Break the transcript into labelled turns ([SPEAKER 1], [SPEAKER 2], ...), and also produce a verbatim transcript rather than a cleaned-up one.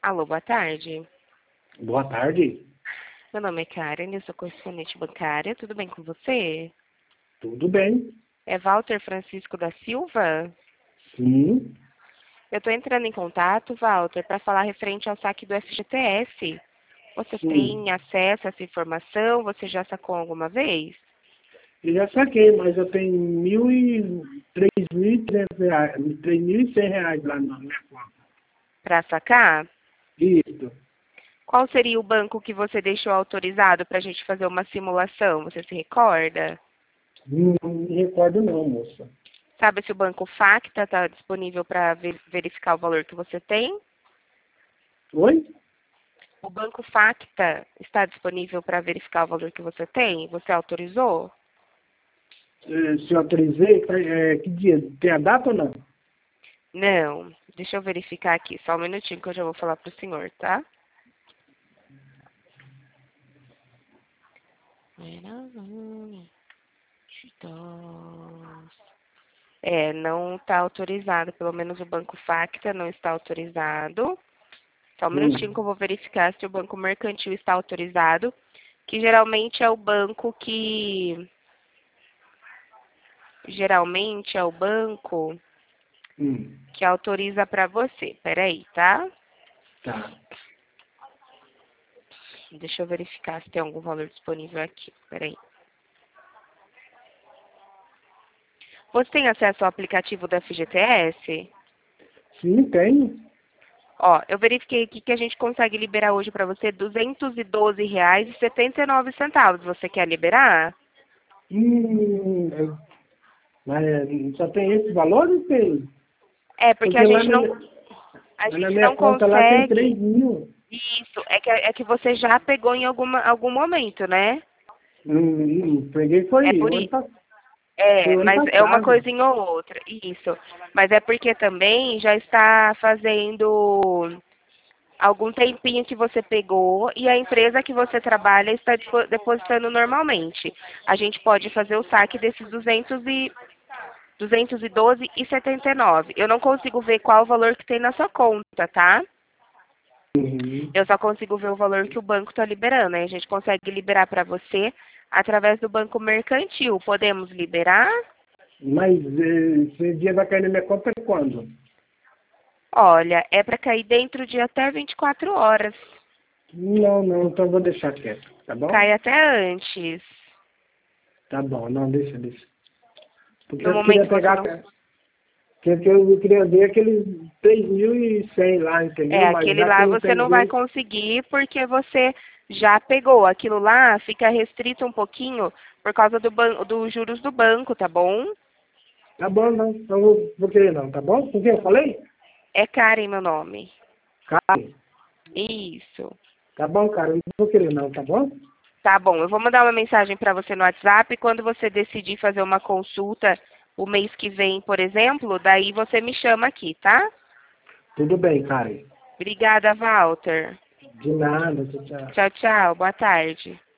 [SPEAKER 1] Alô, boa tarde.
[SPEAKER 2] Boa tarde.
[SPEAKER 1] Meu nome é Karen, eu sou correspondente bancária. Tudo bem com você?
[SPEAKER 2] Tudo bem?
[SPEAKER 1] É Walter Francisco da Silva?
[SPEAKER 2] Sim.
[SPEAKER 1] Eu estou entrando em contato, Walter, para falar referente ao saque do F G T S. Você
[SPEAKER 2] Sim.
[SPEAKER 1] tem acesso a essa informação? Você já sacou alguma vez?
[SPEAKER 2] Eu já saquei, mas eu tenho mil e três mil e trezentos reais, três mil e cem reais lá na minha conta.
[SPEAKER 1] Para sacar?
[SPEAKER 2] Isso.
[SPEAKER 1] Qual seria o banco que você deixou autorizado para a gente fazer uma simulação? Você se recorda?
[SPEAKER 2] Não me recordo não, moça.
[SPEAKER 1] Sabe se o banco Facta está disponível para verificar o valor que você tem?
[SPEAKER 2] Oi?
[SPEAKER 1] O banco Facta está disponível para verificar o valor que você tem? Você autorizou?
[SPEAKER 2] Eh, Se eu autorizei, é, que dia? Tem a data ou não?
[SPEAKER 1] Não. Deixa eu verificar aqui. Só um minutinho que eu já vou falar para o senhor, tá? É, não está autorizado. Pelo menos o banco Facta não está autorizado. Só um minutinho
[SPEAKER 2] Hum.
[SPEAKER 1] que eu vou verificar se o banco mercantil está autorizado, que geralmente é o banco que... Geralmente é o banco
[SPEAKER 2] Hum.
[SPEAKER 1] que autoriza para você. Peraí, tá?
[SPEAKER 2] Tá.
[SPEAKER 1] Deixa eu verificar se tem algum valor disponível aqui. Peraí. Você tem acesso ao aplicativo da F G T S?
[SPEAKER 2] Sim, tenho.
[SPEAKER 1] Ó, eu verifiquei aqui que a gente consegue liberar hoje para você duzentos e doze reais e setenta e nove centavos. Você quer liberar?
[SPEAKER 2] Hum, é, mas só tem esse valor ou tem?
[SPEAKER 1] É, porque a
[SPEAKER 2] Porque lá
[SPEAKER 1] gente
[SPEAKER 2] na,
[SPEAKER 1] não,
[SPEAKER 2] minha-
[SPEAKER 1] a
[SPEAKER 2] lá na
[SPEAKER 1] gente
[SPEAKER 2] minha
[SPEAKER 1] não
[SPEAKER 2] conta lá tem três
[SPEAKER 1] consegue.
[SPEAKER 2] mil.
[SPEAKER 1] Isso, é que, é que você já pegou em alguma, algum momento, né?
[SPEAKER 2] Hum, hum, peguei
[SPEAKER 1] É
[SPEAKER 2] foi
[SPEAKER 1] por
[SPEAKER 2] o ano,
[SPEAKER 1] isso.
[SPEAKER 2] pa- foi
[SPEAKER 1] É,
[SPEAKER 2] o ano
[SPEAKER 1] mas é uma
[SPEAKER 2] passado.
[SPEAKER 1] coisinha ou outra. Isso. Mas é porque também já está fazendo algum tempinho que você pegou e a empresa que você trabalha está depo- depositando normalmente. A gente pode fazer o saque desses duzentos e, duzentos e doze e setenta e nove. Eu não consigo ver qual o valor que tem na sua conta, tá?
[SPEAKER 2] Uhum.
[SPEAKER 1] Eu só consigo ver o valor que o banco está liberando. Aí a gente consegue liberar para você através do banco mercantil. Podemos liberar?
[SPEAKER 2] Mas eh, esse dia vai cair na minha conta quando?
[SPEAKER 1] Olha, é para cair dentro de até vinte e quatro horas.
[SPEAKER 2] Não, não, então eu vou deixar quieto, tá bom?
[SPEAKER 1] Cai até antes.
[SPEAKER 2] Tá bom, não, deixa, deixa. Porque
[SPEAKER 1] No
[SPEAKER 2] eu queria
[SPEAKER 1] momento você
[SPEAKER 2] pegar,
[SPEAKER 1] não.
[SPEAKER 2] porque eu queria ver aqueles três mil e cem lá,
[SPEAKER 1] É,
[SPEAKER 2] entendeu? Mas
[SPEAKER 1] aquele
[SPEAKER 2] já que
[SPEAKER 1] lá
[SPEAKER 2] não
[SPEAKER 1] você
[SPEAKER 2] tem
[SPEAKER 1] não vai
[SPEAKER 2] jeito,
[SPEAKER 1] conseguir porque você já pegou. Aquilo lá fica restrito um pouquinho por causa do ban dos juros do banco, tá bom?
[SPEAKER 2] tá bom, não, então eu vou, vou querer não, tá bom? O que eu falei?
[SPEAKER 1] É Karen meu nome.
[SPEAKER 2] Cara,
[SPEAKER 1] Isso.
[SPEAKER 2] tá bom, cara, eu não vou querer não, tá bom?
[SPEAKER 1] Tá bom, eu vou mandar uma mensagem para você no WhatsApp. Quando você decidir fazer uma consulta o mês que vem, por exemplo, daí você me chama aqui, tá?
[SPEAKER 2] Tudo bem, cara.
[SPEAKER 1] Obrigada, Walter.
[SPEAKER 2] De nada, tchau, tchau.
[SPEAKER 1] Tchau, tchau. Boa tarde.